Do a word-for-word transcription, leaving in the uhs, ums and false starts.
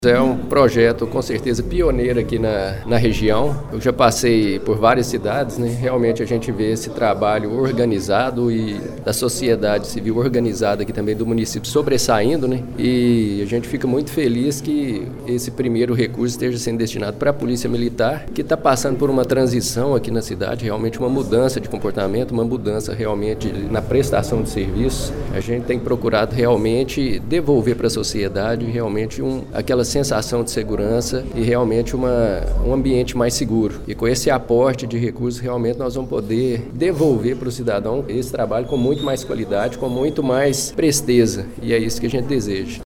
É um projeto com certeza pioneiro aqui na, na região. Eu já passei por várias cidades, né? Realmente a gente vê esse trabalho organizado e da sociedade civil organizada aqui também do município sobressaindo, né? E a gente fica muito feliz que esse primeiro recurso esteja sendo destinado para a Polícia Militar, que está passando por uma transição aqui na cidade, realmente uma mudança de comportamento, uma mudança realmente na prestação de serviços. A gente tem procurado realmente devolver para a sociedade realmente um, aquela sensação de segurança e realmente uma, um ambiente mais seguro. E com esse aporte de recursos, realmente nós vamos poder devolver para o cidadão esse trabalho com muito mais qualidade, com muito mais presteza. E é isso que a gente deseja.